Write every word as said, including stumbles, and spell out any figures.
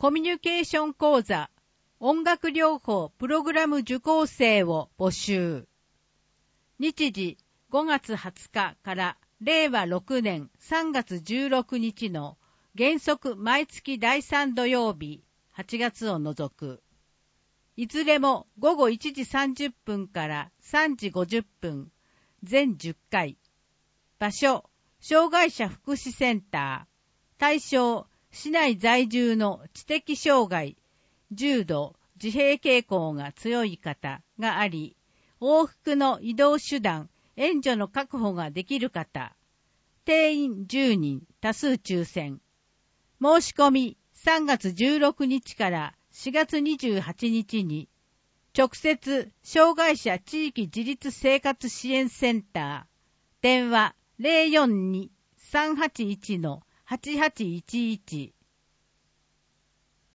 コミュニケーション講座音楽療法プログラム受講生を募集。日時ごがつはつかかられいわろくねんさんがつじゅうろくにちの原則毎月だいさん土曜日、はちがつを除く。いずれもごごいちじさんじゅっぷんからさんじごじゅっぷん、全じゅっかい。場所、障害者福祉センター。対象、市内在住の知的障害、重度、自閉傾向が強い方があり、往復の移動手段、援助の確保ができる方。定員じゅうにん、多数抽選。申し込みさんがつじゅうろくにちからしがつにじゅうはちにちに、直接、障害者地域自立生活支援センター。電話 ゼロよんに さんはちいち はちはちいちいち